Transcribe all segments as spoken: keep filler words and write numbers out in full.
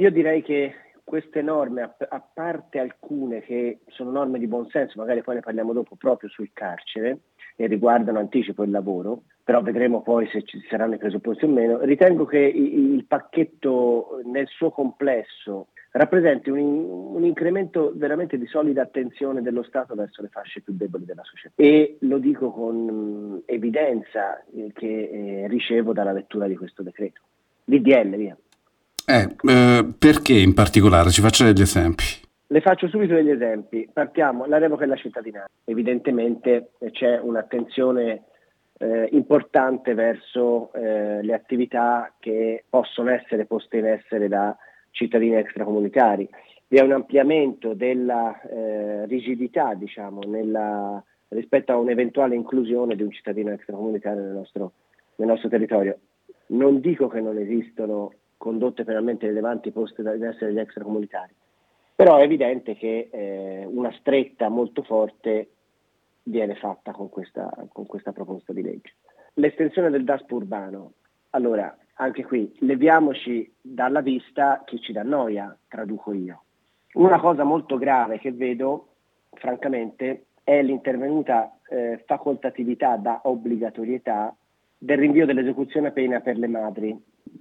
Io direi che queste norme, a, a parte alcune che sono norme di buonsenso, magari poi ne parliamo dopo proprio sul carcere e riguardano anticipo il lavoro, però vedremo poi se ci saranno i presupposti o meno, ritengo che il, il pacchetto nel suo complesso rappresenti un, un incremento veramente di solida attenzione dello Stato verso le fasce più deboli della società, e lo dico con evidenza eh, che eh, ricevo dalla lettura di questo decreto. D D L, via. Eh, eh, perché in particolare? Ci faccia degli esempi. Le faccio subito degli esempi. Partiamo, la revoca della cittadinanza. Evidentemente c'è un'attenzione eh, importante verso eh, le attività che possono essere poste in essere da cittadini extracomunitari. Vi è un ampliamento della eh, rigidità, diciamo, nella, rispetto a un'eventuale inclusione di un cittadino extracomunitario nel nostro, nel nostro territorio. Non dico che non esistono condotte penalmente rilevanti poste in essere dagli extracomunitari, però è evidente che eh, una stretta molto forte viene fatta con questa, con questa proposta di legge. L'estensione del Daspo urbano. Allora, anche qui, leviamoci dalla vista chi ci dà noia, traduco io. Una cosa molto grave che vedo, francamente, è l'intervenuta eh, facoltatività da obbligatorietà del rinvio dell'esecuzione a pena per le madri.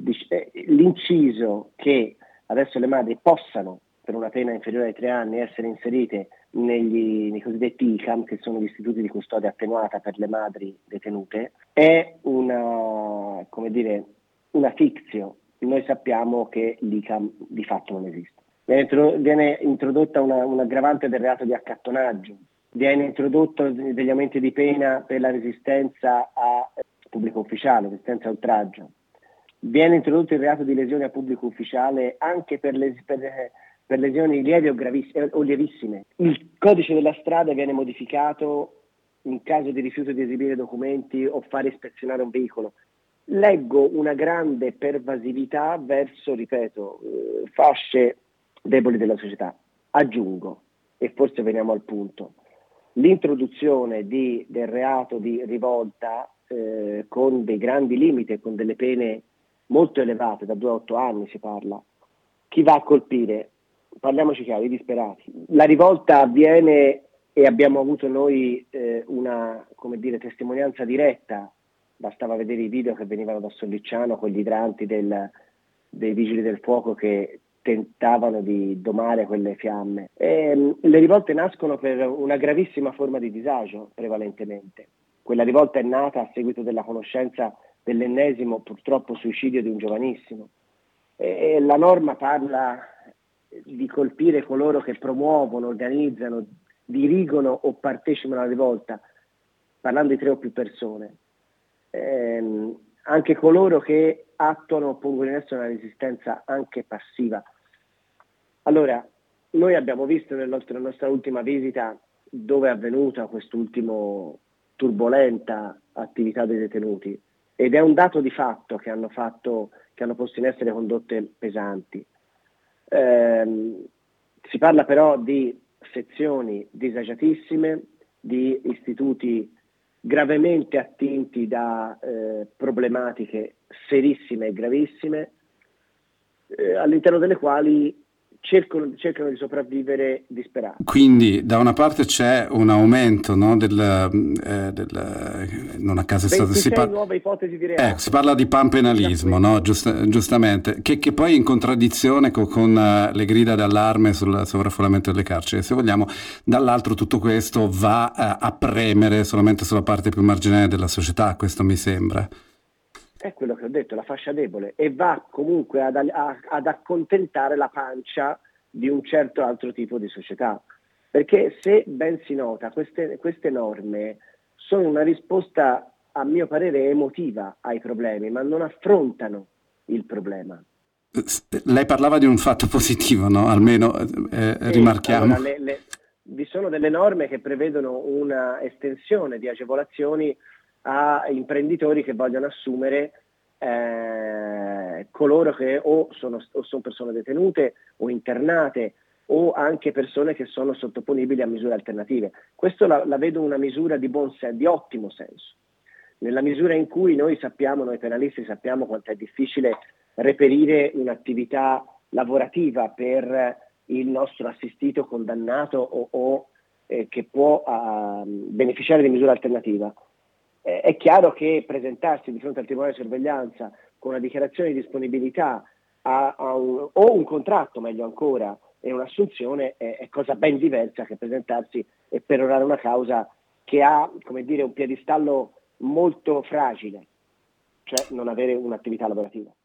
L'inciso che adesso le madri possano, per una pena inferiore ai tre anni, essere inserite negli, nei cosiddetti I C A M, che sono gli istituti di custodia attenuata per le madri detenute, è una, come dire, una fictio. Noi sappiamo che l'I C A M di fatto non esiste. Viene, intro, viene introdotta una, un aggravante del reato di accattonaggio, viene introdotto degli aumenti di pena per la resistenza a pubblico ufficiale, resistenza a oltraggio. Viene introdotto il reato di lesione a pubblico ufficiale anche per, les, per, per lesioni lievi o, gravissime, o lievissime. Il codice della strada viene modificato in caso di rifiuto di esibire documenti o fare ispezionare un veicolo. Leggo una grande pervasività verso, ripeto, eh, fasce deboli della società. Aggiungo, e forse veniamo al punto, l'introduzione di, del reato di rivolta eh, con dei grandi limiti e con delle pene molto elevate, da due a otto anni si parla. Chi va a colpire? Parliamoci chiaro, i disperati. La rivolta avviene, e abbiamo avuto noi eh, una, come dire, testimonianza diretta, bastava vedere i video che venivano da Sollicciano con gli idranti del, dei vigili del fuoco che tentavano di domare quelle fiamme. E, le rivolte nascono per una gravissima forma di disagio, prevalentemente. Quella rivolta è nata a seguito della conoscenza dell'ennesimo purtroppo suicidio di un giovanissimo. E la norma parla di colpire coloro che promuovono, organizzano, dirigono o partecipano alla rivolta, parlando di tre o più persone. Ehm, anche coloro che attuano o pongono in essere una resistenza anche passiva. Allora, noi abbiamo visto nella nostra, nella nostra ultima visita dove è avvenuta quest'ultimo turbolenta attività dei detenuti, ed è un dato di fatto che hanno fatto, che hanno posto in essere condotte pesanti. Ehm, si parla però di sezioni disagiatissime, di istituti gravemente attinti da eh, problematiche serissime e gravissime, eh, all'interno delle quali cercano, cercano di sopravvivere disperati. Quindi da una parte c'è un aumento, no, del, eh, del non a caso è stato, si, par- nuove ipotesi di reato. eh, si parla di panpenalismo, no? Giust- giustamente, che, che poi è in contraddizione con, con uh, le grida d'allarme sul sovraffollamento delle carceri. Se vogliamo, dall'altro tutto questo va uh, a premere solamente sulla parte più marginale della società, questo mi sembra. È quello che ho detto, la fascia debole, e va comunque ad, a, ad accontentare la pancia di un certo altro tipo di società. Perché se ben si nota, queste, queste norme sono una risposta, a mio parere, emotiva ai problemi, ma non affrontano il problema. Lei parlava di un fatto positivo, no? Almeno eh, sì, rimarchiamo. Allora, le, le, vi sono delle norme che prevedono una estensione di agevolazioni a imprenditori che vogliono assumere eh, coloro che o sono, o sono persone detenute o internate, o anche persone che sono sottoponibili a misure alternative. Questo la, la vedo una misura di buon senso, di ottimo senso, nella misura in cui noi sappiamo, noi penalisti sappiamo quanto è difficile reperire un'attività lavorativa per il nostro assistito condannato o, o eh, che può uh, beneficiare di misura alternativa. Eh, è chiaro che presentarsi di fronte al Tribunale di sorveglianza con una dichiarazione di disponibilità a, a un, o un contratto, meglio ancora, e un'assunzione è, è cosa ben diversa che presentarsi e perorare una causa che ha, come dire, un piedistallo molto fragile, cioè non avere un'attività lavorativa.